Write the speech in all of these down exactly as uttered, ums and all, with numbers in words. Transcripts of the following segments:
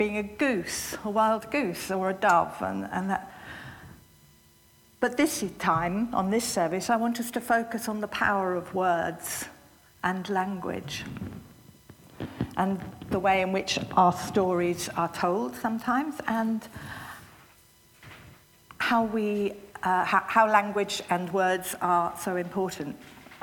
being a goose, a wild goose, or a dove, and, and that. But this time, on this service, I want us to focus on the power of words and language, and the way in which our stories are told sometimes, and how we, uh, how, how language and words are so important.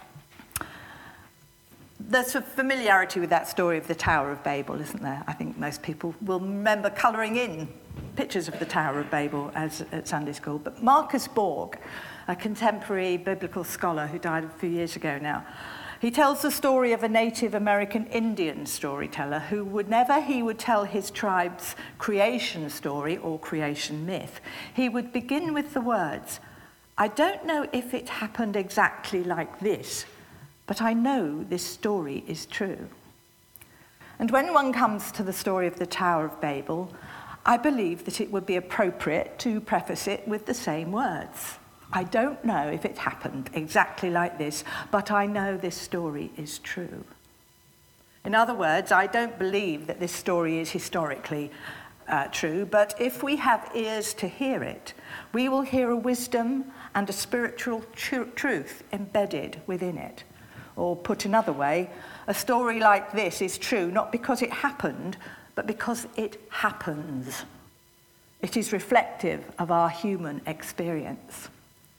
There's a familiarity with that story of the Tower of Babel, isn't there? I think most people will remember colouring in pictures of the Tower of Babel as at Sunday school. But Marcus Borg, a contemporary biblical scholar who died a few years ago now, he tells the story of a Native American Indian storyteller who, whenever he would tell his tribe's creation story or creation myth, he would begin with the words, "I don't know if it happened exactly like this, but I know this story is true." And when one comes to the story of the Tower of Babel, I believe that it would be appropriate to preface it with the same words. I don't know if it happened exactly like this, but I know this story is true. In other words, I don't believe that this story is historically uh, true, but if we have ears to hear it, we will hear a wisdom and a spiritual tr- truth embedded within it. Or put another way, a story like this is true not because it happened, but because it happens. It is reflective of our human experience.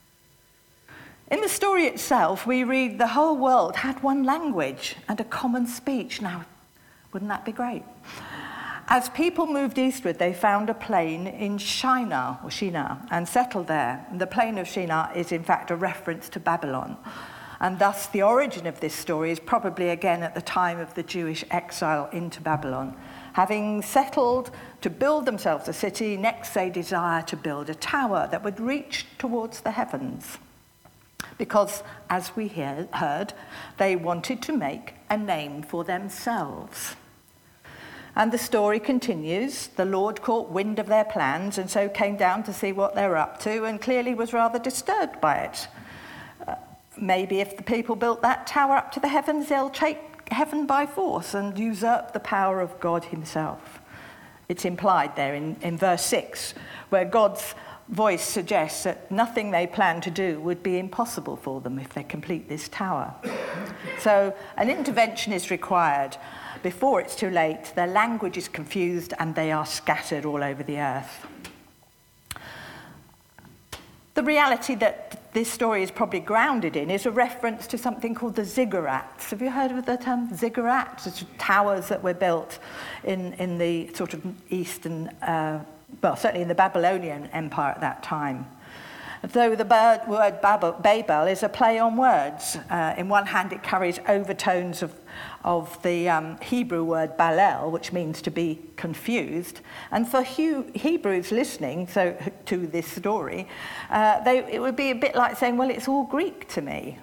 In the story itself, we read the whole world had one language and a common speech. Now, wouldn't that be great? As people moved eastward, they found a plain in Shinar, or Shinar, and settled there. The plain of Shinar is, in fact, a reference to Babylon. And thus, the origin of this story is probably again at the time of the Jewish exile into Babylon. Having settled to build themselves a city, next they desire to build a tower that would reach towards the heavens. Because, as we hear, heard, they wanted to make a name for themselves. And the story continues. The Lord caught wind of their plans and so came down to see what they were up to, and clearly was rather disturbed by it. Uh, maybe if the people built that tower up to the heavens, they'll take heaven by force and usurp the power of God himself. It's implied there in, in verse six, where God's voice suggests that nothing they plan to do would be impossible for them if they complete this tower. So an intervention is required before it's too late. Their language is confused and they are scattered all over the earth. The reality that this story is probably grounded in is a reference to something called the ziggurats. Have you heard of the term ziggurats? It's towers that were built in, in the sort of eastern uh, well, certainly in the Babylonian Empire at that time. Though the word Babel is a play on words. Uh, in one hand, it carries overtones of, of the um, Hebrew word Balel, which means to be confused. And for He- Hebrews listening so, to this story, uh, they, it would be a bit like saying, well, it's all Greek to me.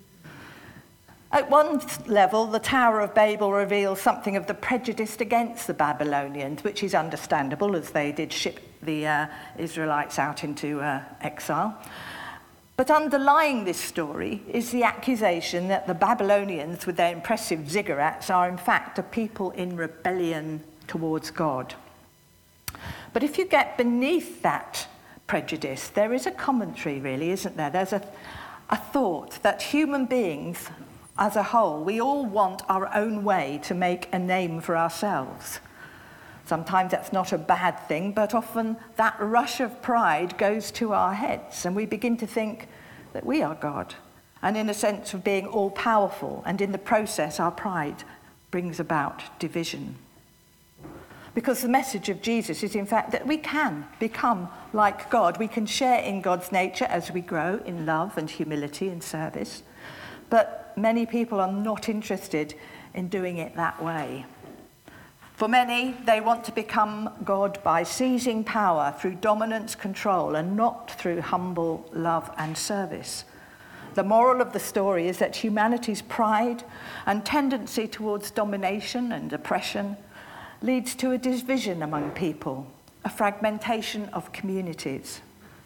At one level, the Tower of Babel reveals something of the prejudice against the Babylonians, which is understandable as they did ship the uh, Israelites out into uh, exile. But underlying this story is the accusation that the Babylonians, with their impressive ziggurats, are in fact a people in rebellion towards God. But if you get beneath that prejudice, there is a commentary, really, isn't there? There's a, a thought that human beings as a whole, we all want our own way to make a name for ourselves. Sometimes that's not a bad thing, but often that rush of pride goes to our heads and we begin to think that we are God, and in a sense of being all-powerful, and in the process our pride brings about division. Because the message of Jesus is in fact that we can become like God. We can share in God's nature as we grow in love and humility and service. But many people are not interested in doing it that way. For many, they want to become God by seizing power through dominance, control, and not through humble love and service. The moral of the story is that humanity's pride and tendency towards domination and oppression leads to a division among people, a fragmentation of communities.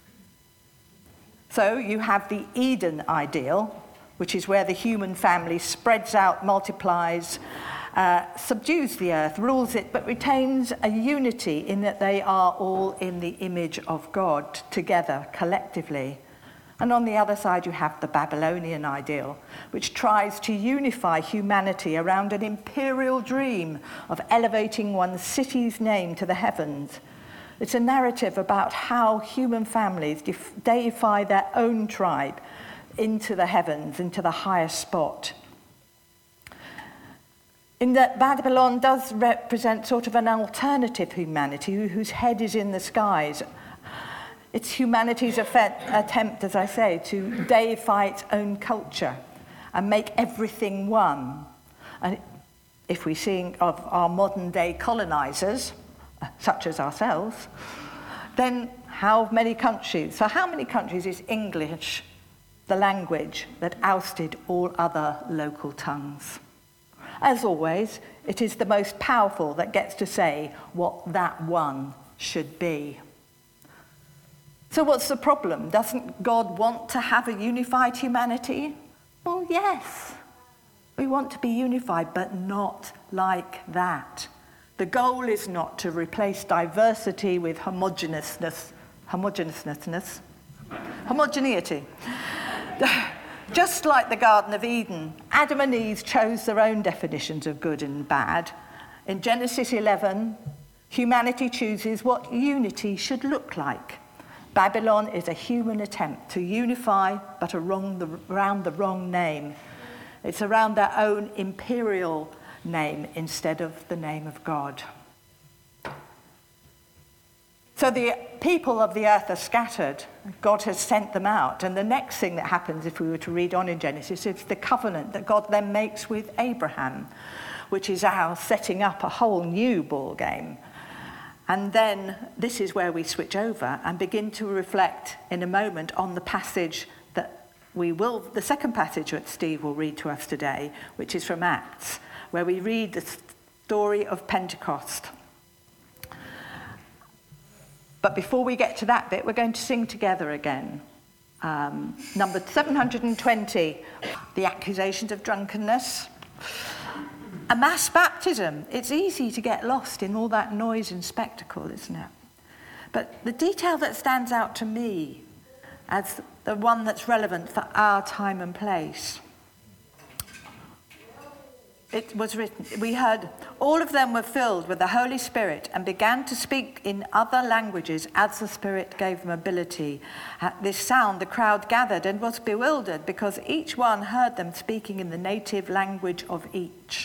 So you have the Eden ideal, which is where the human family spreads out, multiplies, uh, subdues the earth, rules it, but retains a unity in that they are all in the image of God, together, collectively. And on the other side, you have the Babylonian ideal, which tries to unify humanity around an imperial dream of elevating one's city's name to the heavens. It's a narrative about how human families deify their own tribe into the heavens, into the highest spot. In that Babylon does represent sort of an alternative humanity whose head is in the skies. It's humanity's attempt, as I say, to deify its own culture and make everything one. And if we think of our modern-day colonizers, such as ourselves, then how many countries, for how many countries is English the language that ousted all other local tongues? As always, it is the most powerful that gets to say what that one should be. So what's the problem? Doesn't God want to have a unified humanity? Well, yes. We want to be unified, but not like that. The goal is not to replace diversity with homogeneousness, homogeneousness, homogeneity. Just like the Garden of Eden, Adam and Eve chose their own definitions of good and bad. In Genesis eleven, humanity chooses what unity should look like. Babylon is a human attempt to unify, but around the, around the wrong name. It's around their own imperial name instead of the name of God. So the people of the earth are scattered. God has sent them out. And the next thing that happens, if we were to read on in Genesis, is the covenant that God then makes with Abraham, which is our setting up a whole new ball game. And then this is where we switch over and begin to reflect in a moment on the passage that we will, the second passage that Steve will read to us today, which is from Acts, where we read the story of Pentecost. But before we get to that bit, we're going to sing together again. Um, number seven hundred twenty, the accusations of drunkenness. A mass baptism. It's easy to get lost in all that noise and spectacle, isn't it? But the detail that stands out to me as the one that's relevant for our time and place. It was written, we heard, all of them were filled with the Holy Spirit and began to speak in other languages as the Spirit gave them ability. At this sound, the crowd gathered and was bewildered because each one heard them speaking in the native language of each.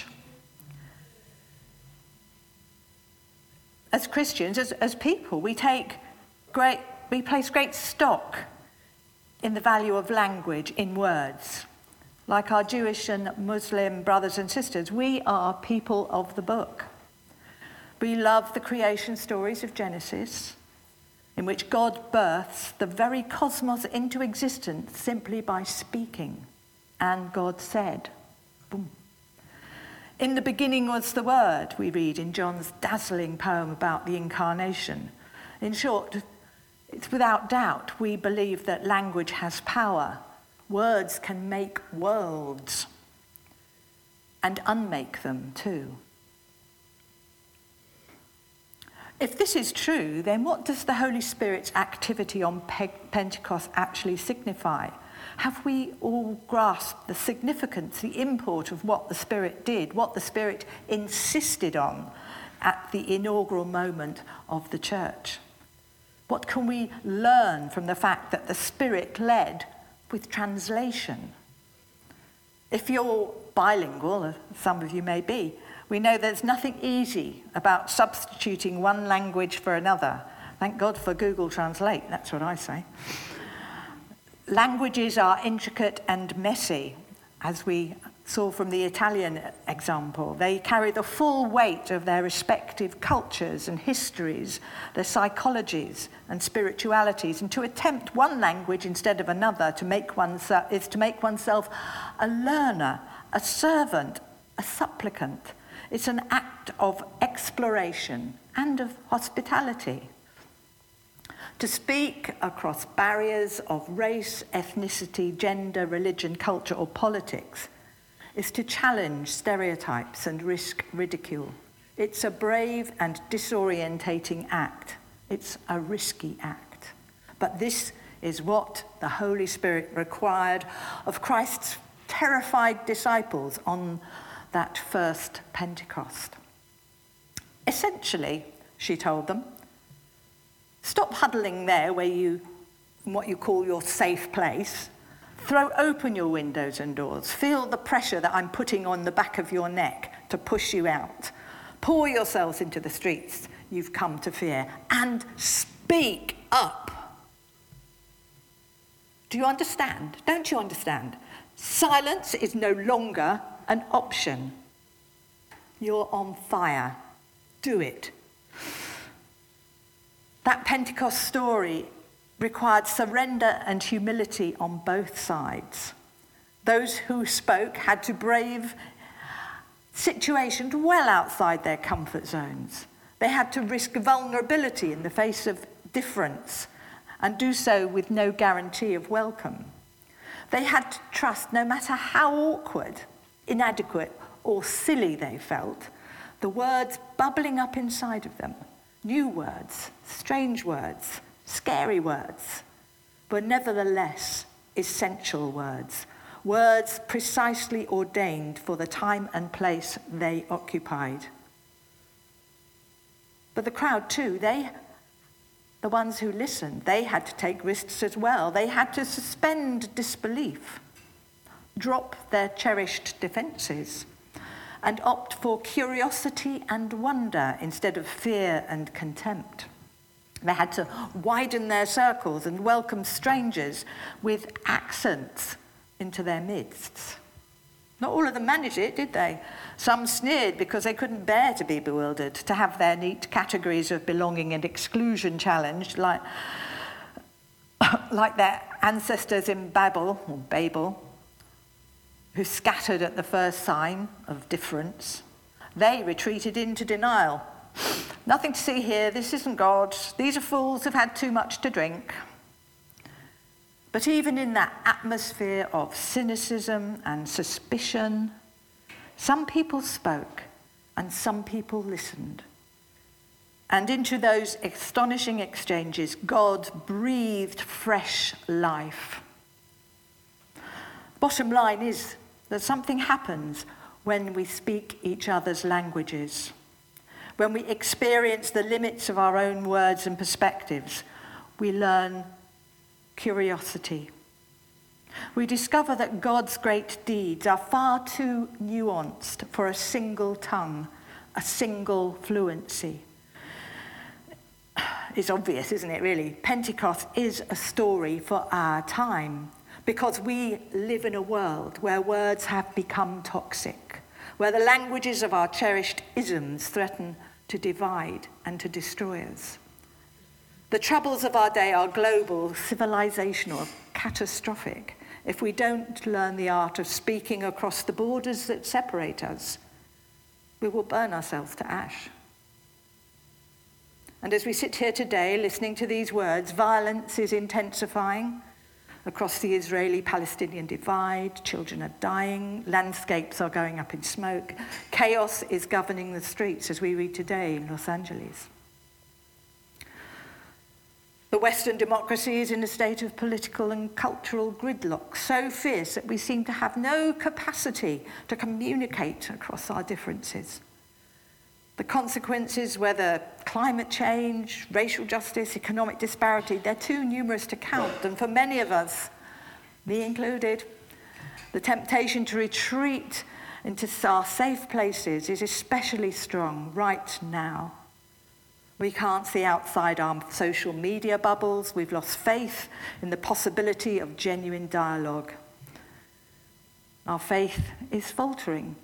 As Christians, as, as people, we take great, we place great stock in the value of language, in words. Like our Jewish and Muslim brothers and sisters, we are people of the book. We love the creation stories of Genesis, in which God births the very cosmos into existence simply by speaking. And God said, boom. In the beginning was the Word, we read in John's dazzling poem about the incarnation. In short, it's without doubt we believe that language has power. Words can make worlds and unmake them too. If this is true, then what does the Holy Spirit's activity on Pentecost actually signify? Have we all grasped the significance, the import of what the Spirit did, what the Spirit insisted on at the inaugural moment of the church? What can we learn from the fact that the Spirit led with translation? If you're bilingual, as some of you may be, we know there's nothing easy about substituting one language for another. Thank God for Google Translate, that's what I say. Languages are intricate and messy, as we saw from the Italian example. They carry the full weight of their respective cultures and histories, their psychologies and spiritualities, and to attempt one language instead of another to make oneself, is to make oneself a learner, a servant, a supplicant. It's an act of exploration and of hospitality. To speak across barriers of race, ethnicity, gender, religion, culture, or politics is to challenge stereotypes and risk ridicule. It's a brave and disorientating act. It's a risky act. But this is what the Holy Spirit required of Christ's terrified disciples on that first Pentecost. Essentially, she told them, stop huddling there where you, in what you call your safe place. Throw open your windows and doors. Feel the pressure that I'm putting on the back of your neck to push you out. Pour yourselves into the streets you've come to fear and speak up. Do you understand? Don't you understand? Silence is no longer an option. You're on fire. Do it. That Pentecost story required surrender and humility on both sides. Those who spoke had to brave situations well outside their comfort zones. They had to risk vulnerability in the face of difference and do so with no guarantee of welcome. They had to trust, no matter how awkward, inadequate, or silly they felt, the words bubbling up inside of them, new words, strange words, scary words, but nevertheless essential words, words precisely ordained for the time and place they occupied. But the crowd too, they, the ones who listened, they had to take risks as well. They had to suspend disbelief, drop their cherished defences, and opt for curiosity and wonder instead of fear and contempt. They had to widen their circles and welcome strangers with accents into their midst. Not all of them managed it, did they? Some sneered because they couldn't bear to be bewildered, to have their neat categories of belonging and exclusion challenged, like, like their ancestors in Babel, or Babel, who scattered at the first sign of difference. They retreated into denial. Nothing to see here, this isn't God, these are fools who've had too much to drink. But even in that atmosphere of cynicism and suspicion, some people spoke and some people listened. And into those astonishing exchanges, God breathed fresh life. Bottom line is that something happens when we speak each other's languages, when we experience the limits of our own words and perspectives. We learn curiosity. We discover that God's great deeds are far too nuanced for a single tongue, a single fluency. It's obvious, isn't it, really? Pentecost is a story for our time because we live in a world where words have become toxic, where the languages of our cherished isms threaten to divide and to destroy us. The troubles of our day are global, civilizational, catastrophic. If we don't learn the art of speaking across the borders that separate us, we will burn ourselves to ash. And as we sit here today listening to these words, violence is intensifying across the Israeli-Palestinian divide. Children are dying, landscapes are going up in smoke. Chaos is governing the streets, as we read today in Los Angeles. The Western democracy is in a state of political and cultural gridlock, so fierce that we seem to have no capacity to communicate across our differences. The consequences, whether climate change, racial justice, economic disparity, they're too numerous to count. And for many of us, me included, the temptation to retreat into our safe places is especially strong right now. We can't see outside our social media bubbles. We've lost faith in the possibility of genuine dialogue. Our faith is faltering.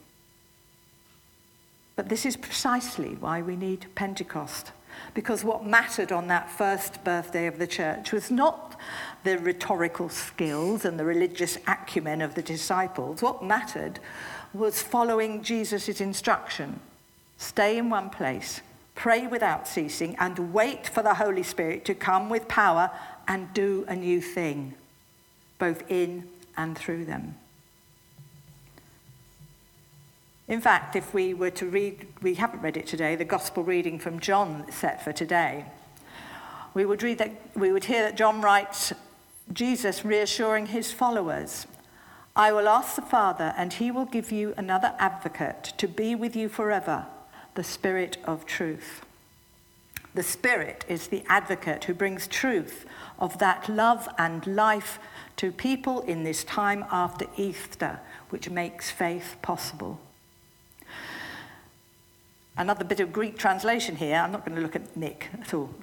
But this is precisely why we need Pentecost, because what mattered on that first birthday of the church was not the rhetorical skills and the religious acumen of the disciples. What mattered was following Jesus' instruction. Stay in one place, pray without ceasing, and wait for the Holy Spirit to come with power and do a new thing, both in and through them. In fact, if we were to read, we haven't read it today, the gospel reading from John set for today, we would read that, we would hear that John writes, Jesus reassuring his followers, I will ask the Father, and he will give you another advocate to be with you forever, the Spirit of truth. The Spirit is the advocate who brings truth of that love and life to people in this time after Easter, which makes faith possible. Another bit of Greek translation here. I'm not going to look at Nick at all.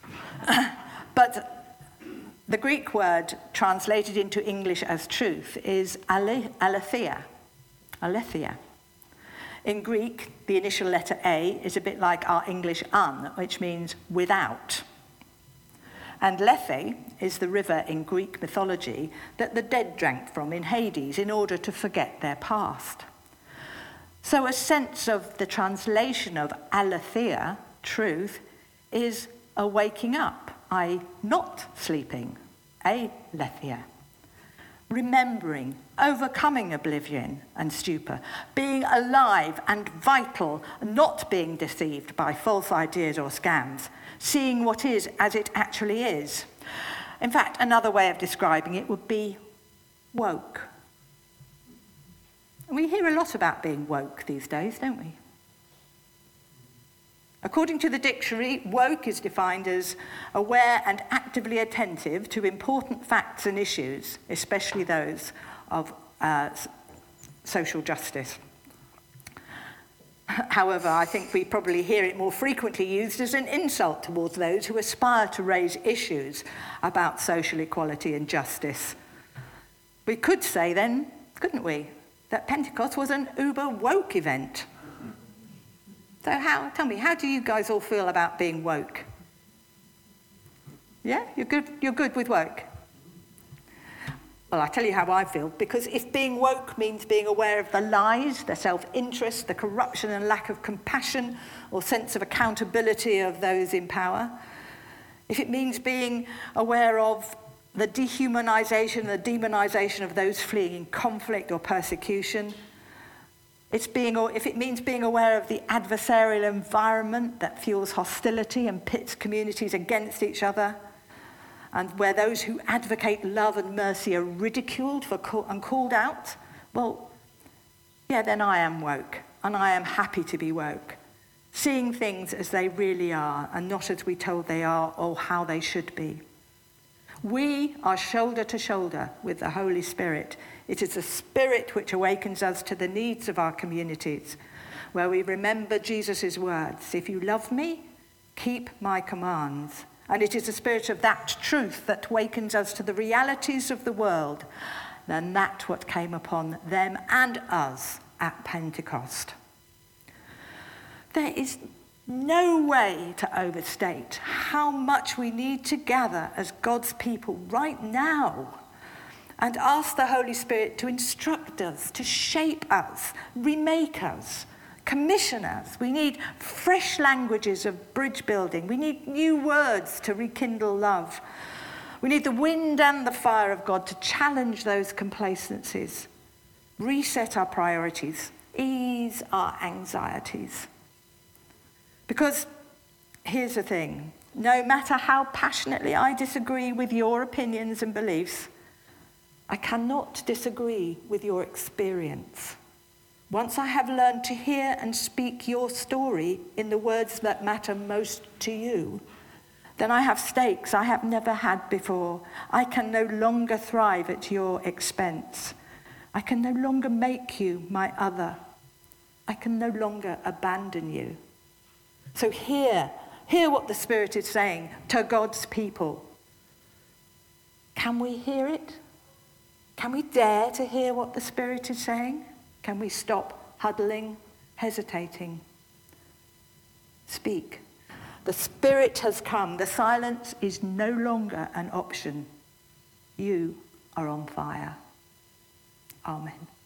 But the Greek word translated into English as truth is ale- aletheia. Aletheia. In Greek, the initial letter A is a bit like our English un, which means without. And Lethe is the river in Greek mythology that the dead drank from in Hades in order to forget their past. So a sense of the translation of aletheia, truth, is a waking up, that is not sleeping, aletheia. Remembering, overcoming oblivion and stupor, being alive and vital, not being deceived by false ideas or scams, seeing what is as it actually is. In fact, another way of describing it would be woke. We hear a lot about being woke these days, don't we? According to the dictionary, woke is defined as aware and actively attentive to important facts and issues, especially those of uh, social justice. However, I think we probably hear it more frequently used as an insult towards those who aspire to raise issues about social equality and justice. We could say then, couldn't we, that Pentecost was an uber woke event. So how, tell me, how do you guys all feel about being woke? Yeah, you're good, you're good with woke? Well, I'll tell you how I feel, because if being woke means being aware of the lies, the self-interest, the corruption and lack of compassion or sense of accountability of those in power, if it means being aware of the dehumanization, the demonization of those fleeing conflict or persecution, it's being, if it means being aware of the adversarial environment that fuels hostility and pits communities against each other, and where those who advocate love and mercy are ridiculed for call, and called out, well, yeah, then I am woke, and I am happy to be woke, seeing things as they really are and not as we told they are or how they should be. We are shoulder to shoulder with the Holy Spirit. It is the Spirit which awakens us to the needs of our communities, where we remember Jesus' words, if you love me, keep my commands. And it is the Spirit of that truth that wakens us to the realities of the world, and that's what came upon them and us at Pentecost. There is no way to overstate how much we need to gather as God's people right now and ask the Holy Spirit to instruct us, to shape us, remake us, commission us. We need fresh languages of bridge building. We need new words to rekindle love. We need the wind and the fire of God to challenge those complacencies, reset our priorities, ease our anxieties. Because here's the thing, no matter how passionately I disagree with your opinions and beliefs, I cannot disagree with your experience. Once I have learned to hear and speak your story in the words that matter most to you, then I have stakes I have never had before. I can no longer thrive at your expense. I can no longer make you my other. I can no longer abandon you. So hear, hear what the Spirit is saying to God's people. Can we hear it? Can we dare to hear what the Spirit is saying? Can we stop huddling, hesitating? Speak. The Spirit has come. The silence is no longer an option. You are on fire. Amen.